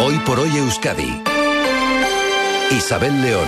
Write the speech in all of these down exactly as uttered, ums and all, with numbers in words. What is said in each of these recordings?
Hoy por hoy Euskadi. Isabel León.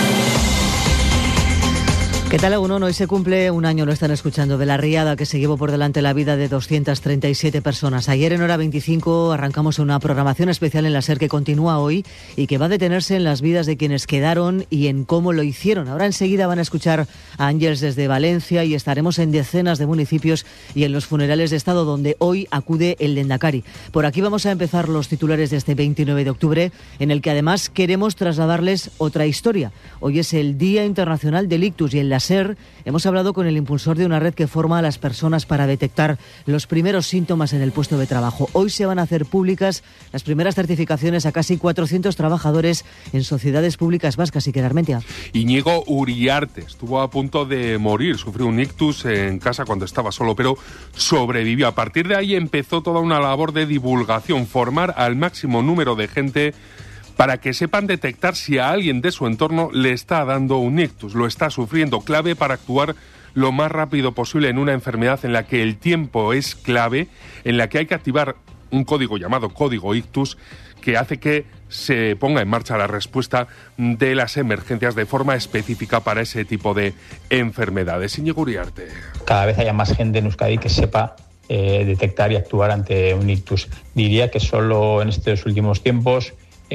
¿Qué tal, Egunon? Hoy se cumple un año, lo están escuchando, de la riada que se llevó por delante la vida de doscientas treinta y siete personas. Ayer en hora veinticinco arrancamos una programación especial en la SER que continúa hoy y que va a detenerse en las vidas de quienes quedaron y en cómo lo hicieron. Ahora enseguida van a escuchar a Ángels desde Valencia y estaremos en decenas de municipios y en los funerales de Estado donde hoy acude el Lehendakari. Por aquí vamos a empezar los titulares de este veintinueve de octubre, en el que además queremos trasladarles otra historia. Hoy es el Día Internacional del Ictus y en la SER hemos hablado con el impulsor de una red que forma a las personas para detectar los primeros síntomas en el puesto de trabajo. Hoy se van a hacer públicas las primeras certificaciones a casi cuatrocientos trabajadores en sociedades públicas vascas. Y quedar Mentia. Íñigo Uriarte estuvo a punto de morir, sufrió un ictus en casa cuando estaba solo, pero sobrevivió. A partir de ahí empezó toda una labor de divulgación, formar al máximo número de gente para que sepan detectar si a alguien de su entorno le está dando un ictus, lo está sufriendo, clave para actuar lo más rápido posible en una enfermedad en la que el tiempo es clave, en la que hay que activar un código llamado código ictus que hace que se ponga en marcha la respuesta de las emergencias de forma específica para ese tipo de enfermedades. Íñigo Uriarte. Cada vez haya más gente en Euskadi que sepa eh, detectar y actuar ante un ictus. Diría que solo en estos últimos tiempos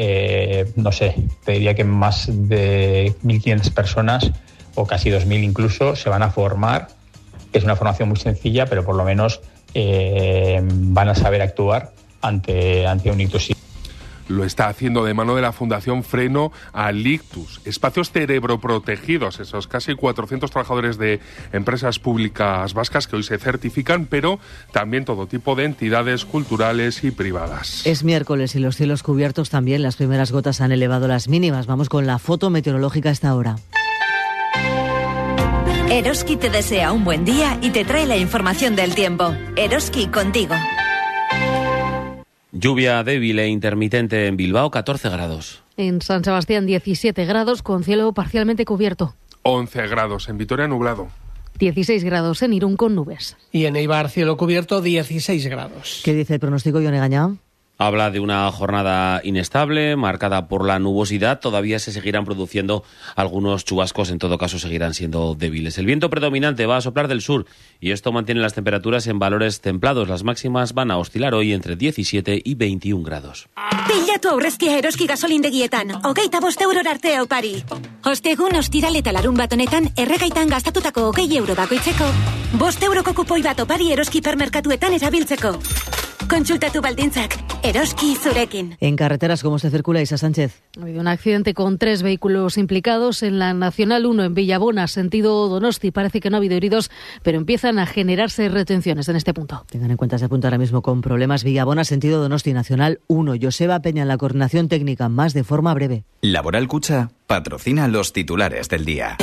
Eh, no sé, te diría que más de mil quinientas personas o casi dos mil incluso se van a formar. Es una formación muy sencilla, pero por lo menos eh, van a saber actuar ante, ante un ictus. Lo está haciendo de mano de la Fundación Freno al Ictus. Espacios cerebroprotegidos, esos casi cuatrocientos trabajadores de empresas públicas vascas que hoy se certifican, pero también todo tipo de entidades culturales y privadas. Es miércoles y los cielos cubiertos también. Las primeras gotas han elevado las mínimas. Vamos con la foto meteorológica a esta hora. Eroski te desea un buen día y te trae la información del tiempo. Eroski contigo. Lluvia débil e intermitente en Bilbao, catorce grados. En San Sebastián, diecisiete grados con cielo parcialmente cubierto. once grados. En Vitoria, nublado. dieciséis grados en Irún con nubes. Y en Eibar, cielo cubierto, dieciséis grados. ¿Qué dice el pronóstico, Ione Gañá? Habla de una jornada inestable, marcada por la nubosidad. Todavía se seguirán produciendo algunos chubascos, en todo caso seguirán siendo débiles. El viento predominante va a soplar del sur y esto mantiene las temperaturas en valores templados. Las máximas van a oscilar hoy entre diecisiete y veintiún grados. Pilatu aurrezkia Eroski gasolindegietan, hogeita bost eurora arte opari. Ostegun, ostiral eta larun bat honetan, erregaitan gastatutako hogei euro bakoitzeko, bost euroko kupoi bat opari Eroski hipermerkatuetan erabiltzeko. Kontsultatu baldintzak, Eroski zurekin. En carreteras, ¿cómo se circula, Isa Sánchez? Ha habido un accidente con tres vehículos implicados en la Nacional uno en Villabona, sentido Donosti. Parece que no ha habido heridos, pero empiezan a generarse retenciones en este punto. Tengan en cuenta ese punto ahora mismo con problemas. Villabona, sentido Donosti, Nacional uno. Joseba Peña en la coordinación técnica, más de forma breve. Laboral Cucha patrocina los titulares del día.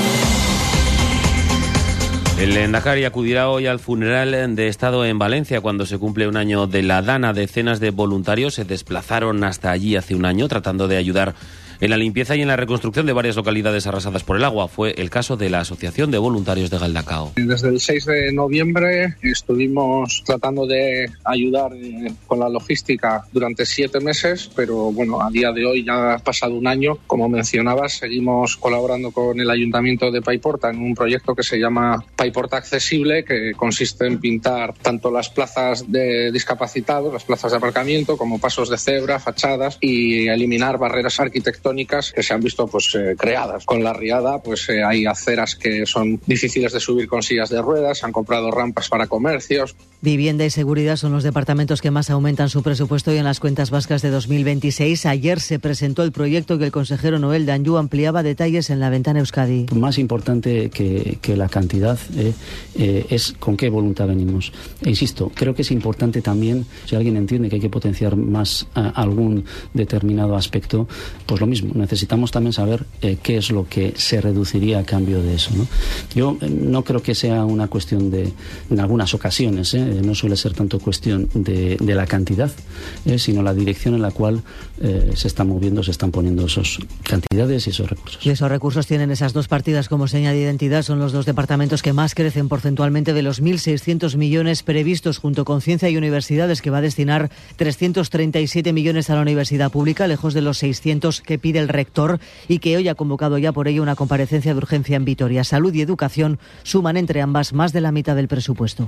El Lehendakari acudirá hoy al funeral de Estado en Valencia cuando se cumple un año de la Dana. Decenas de voluntarios se desplazaron hasta allí hace un año tratando de ayudar en la limpieza y en la reconstrucción de varias localidades arrasadas por el agua. Fue el caso de la Asociación de Voluntarios de Galdacao. Desde el seis de noviembre estuvimos tratando de ayudar con la logística durante siete meses, pero bueno, a día de hoy ya ha pasado un año. Como mencionabas, seguimos colaborando con el Ayuntamiento de Paiporta en un proyecto que se llama Paiporta Accesible, que consiste en pintar tanto las plazas de discapacitados, las plazas de aparcamiento, como pasos de cebra, fachadas, y eliminar barreras arquitectónicas que se han visto pues eh, creadas. Con la riada pues eh, hay aceras que son difíciles de subir con sillas de ruedas, se han comprado rampas para comercios. Vivienda y seguridad son los departamentos que más aumentan su presupuesto y en las cuentas vascas de dos mil veintiséis. Ayer se presentó el proyecto que el consejero Noel Danjou ampliaba detalles en la ventana Euskadi. Más importante que, que la cantidad eh, eh, es con qué voluntad venimos. E insisto, creo que es importante también, si alguien entiende que hay que potenciar más a, algún determinado aspecto, pues lo mismo. mismo. Necesitamos también saber eh, qué es lo que se reduciría a cambio de eso, ¿no? Yo eh, no creo que sea una cuestión de, en algunas ocasiones, eh, no suele ser tanto cuestión de, de la cantidad, eh, sino la dirección en la cual eh, se están moviendo, se están poniendo esas cantidades y esos recursos. Y esos recursos tienen esas dos partidas como seña de identidad, son los dos departamentos que más crecen porcentualmente de los mil seiscientos millones previstos, junto con Ciencia y Universidades, que va a destinar trescientos treinta y siete millones a la universidad pública, lejos de los seiscientos que pide el rector, y que hoy ha convocado ya por ello una comparecencia de urgencia en Vitoria. Salud y educación suman entre ambas más de la mitad del presupuesto.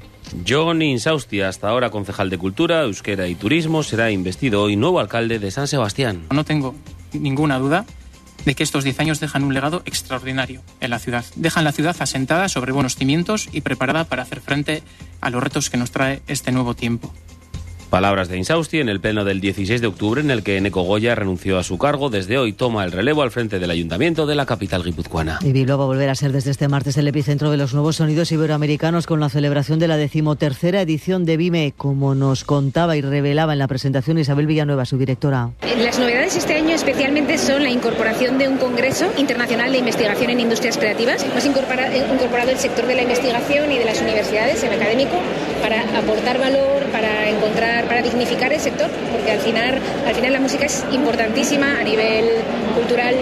Jon Insausti, hasta ahora concejal de Cultura, Euskera y Turismo, será investido hoy nuevo alcalde de San Sebastián. No tengo ninguna duda de que estos diez años dejan un legado extraordinario en la ciudad. Dejan la ciudad asentada sobre buenos cimientos y preparada para hacer frente a los retos que nos trae este nuevo tiempo. Palabras de Insausti en el pleno del dieciséis de octubre, en el que Eneko Goya renunció a su cargo. Desde hoy toma el relevo al frente del ayuntamiento de la capital guipuzcoana. Y Bilbao va a volver a ser desde este martes el epicentro de los nuevos sonidos iberoamericanos, con la celebración de la decimotercera edición de BIME, como nos contaba y revelaba en la presentación Isabel Villanueva, su directora. Las novedades este año especialmente son la incorporación de un Congreso Internacional de Investigación en Industrias Creativas. Hemos incorporado el sector de la investigación y de las universidades, el académico, para aportar valor, para encontrar, para dignificar el sector, porque al final, al final la música es importantísima a nivel cultural.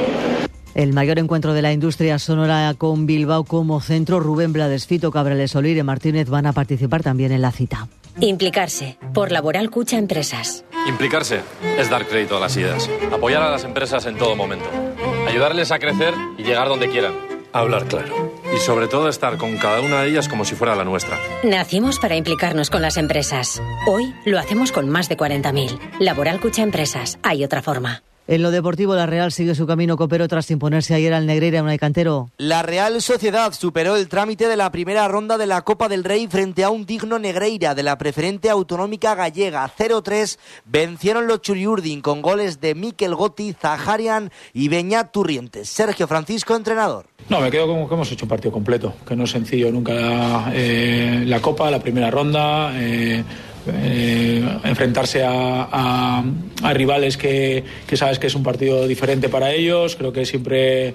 El mayor encuentro de la industria sonora con Bilbao como centro. Rubén Blades, Fito Cabrales, Olire Martínez van a participar también en la cita. Implicarse, por Laboral Cucha Empresas. Implicarse es dar crédito a las ideas, apoyar a las empresas en todo momento, ayudarles a crecer y llegar donde quieran. Hablar claro. Y sobre todo estar con cada una de ellas como si fuera la nuestra. Nacimos para implicarnos con las empresas. Hoy lo hacemos con más de cuarenta mil. Laboral Cucha Empresas. Hay otra forma. En lo deportivo, la Real sigue su camino copero tras imponerse ayer al Negreira Unai Cantero. La Real Sociedad superó el trámite de la primera ronda de la Copa del Rey frente a un digno Negreira de la preferente autonómica gallega. cero tres vencieron los Churiurdin con goles de Mikel Gotti, Zaharian y Beñat Turrientes. Sergio Francisco, entrenador. No, me quedo con que hemos hecho un partido completo, que no es sencillo nunca la, eh, la Copa, la primera ronda. Eh, Eh, enfrentarse a, a, a rivales que, que sabes que es un partido diferente para ellos. Creo que siempre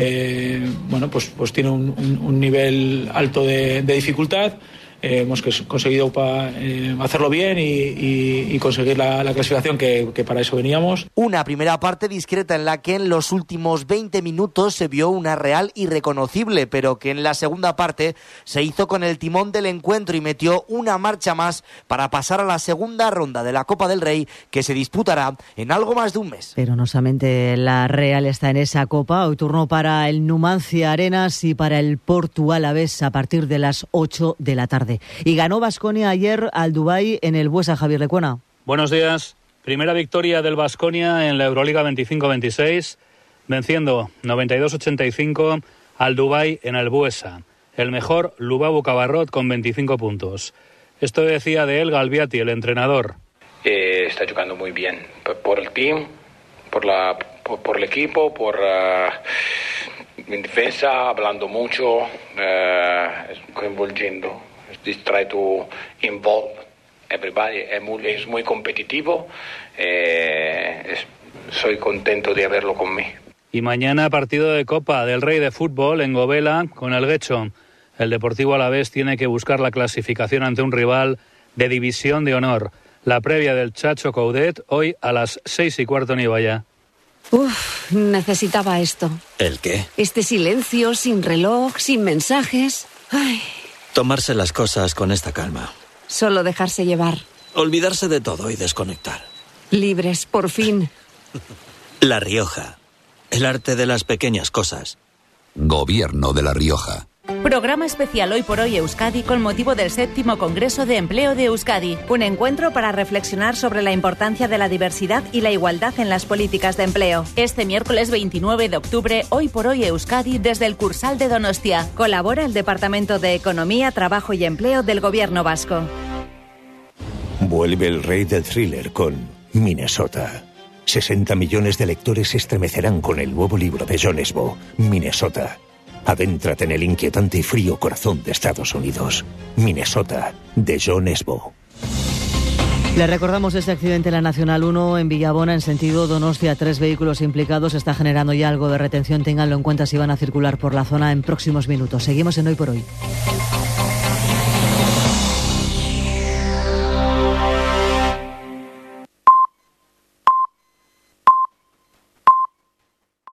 eh, bueno, pues, pues tiene un, un, un nivel alto de, de dificultad. Eh, hemos conseguido pa, eh, hacerlo bien y, y, y conseguir la, la clasificación que, que para eso veníamos. Una primera parte discreta en la que en los últimos veinte minutos se vio una Real irreconocible, pero que en la segunda parte se hizo con el timón del encuentro y metió una marcha más para pasar a la segunda ronda de la Copa del Rey, que se disputará en algo más de un mes. Pero no solamente la Real está en esa Copa. Hoy turno para el Numancia Arenas y para el Portu Alavés a partir de las ocho de la tarde. Y ganó Baskonia ayer al Dubái en el Buesa. Javier Lecuona. Buenos días. Primera victoria del Baskonia en la Euroliga veinticinco veintiséis, venciendo noventa y dos ochenta y cinco al Dubái en el Buesa. El mejor Lubabu Cabarrot con veinticinco puntos. Esto decía de él Galbiati, el entrenador. Eh, está jugando muy bien por el team, por la por, por el equipo, por uh, en defensa, hablando mucho, uh, convolviendo. Try to involve everybody. Es muy, es muy competitivo. Eh, es, soy contento de haberlo conmigo. Y mañana partido de Copa del Rey de Fútbol en Gobela con el Guecho. El Deportivo Alavés tiene que buscar la clasificación ante un rival de división de honor. La previa del Chacho Coudet hoy a las seis y cuarto en Ibaya. Uf, necesitaba esto. ¿El qué? Este silencio, sin reloj, sin mensajes. Ay. Tomarse las cosas con esta calma. Solo dejarse llevar. Olvidarse de todo y desconectar. Libres, por fin. La Rioja. El arte de las pequeñas cosas. Gobierno de La Rioja. Programa especial Hoy por Hoy Euskadi con motivo del séptimo Congreso de Empleo de Euskadi. Un encuentro para reflexionar sobre la importancia de la diversidad y la igualdad en las políticas de empleo. Este miércoles veintinueve de octubre, Hoy por Hoy Euskadi desde el Cursal de Donostia. Colabora el Departamento de Economía, Trabajo y Empleo del Gobierno Vasco. Vuelve el rey del thriller con Minnesota. sesenta millones de lectores se estremecerán con el nuevo libro de Jon Esbo, Minnesota. Adéntrate en el inquietante y frío corazón de Estados Unidos. Minnesota, de Jon Esbo. Le recordamos este accidente en la Nacional uno en Villabona, en sentido Donostia. Tres vehículos implicados. Está generando ya algo de retención. Ténganlo en cuenta si van a circular por la zona en próximos minutos. Seguimos en Hoy por Hoy.